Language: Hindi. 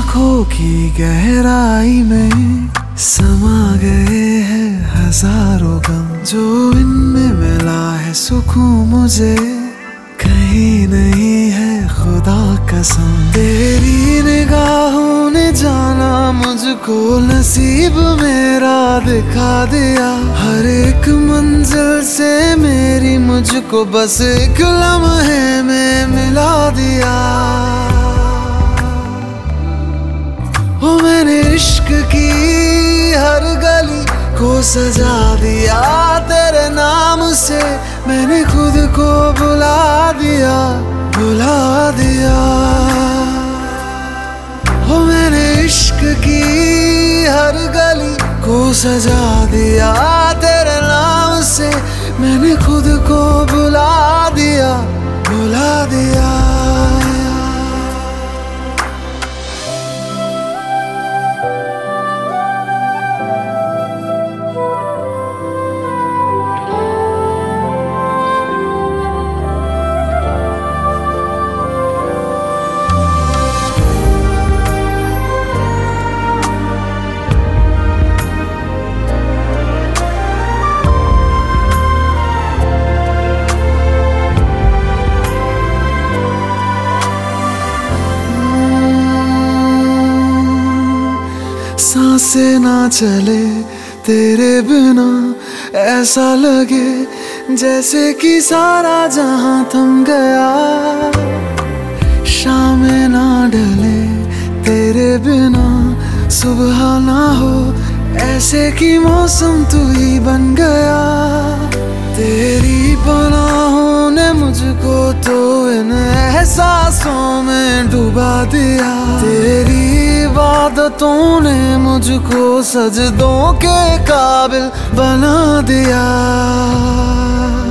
आँखों की गहराई में समा गए हैं हजारों गम, जो इनमें मिला है सुकून मुझे कहीं नहीं है खुदा कसम। तेरी निगाहों ने जाना मुझको, नसीब मेरा दिखा दिया। हर एक मंजिल से मेरी मुझको बस एक लम्हे में मिला दिया। ओ मैंने इश्क की हर गली को सजा दिया तेरे नाम से, मैंने खुद को बुला दिया, बुला दिया। ओ मैंने इश्क की हर गली को सजा दिया तेरे नाम से, मैंने खुद को बुला दिया, बुला दिया। सांसें ना चले तेरे बिना, ऐसा लगे जैसे कि सारा जहां थम गया। शामें ना ढले तेरे बिना, सुबह ना हो ऐसे कि मौसम तू ही बन गया। तेरी पनाहों ने मुझको तो इन एहसासों में डुबा दिया। तेरी इबादतों ने मुझको सजदों के काबिल बना दिया।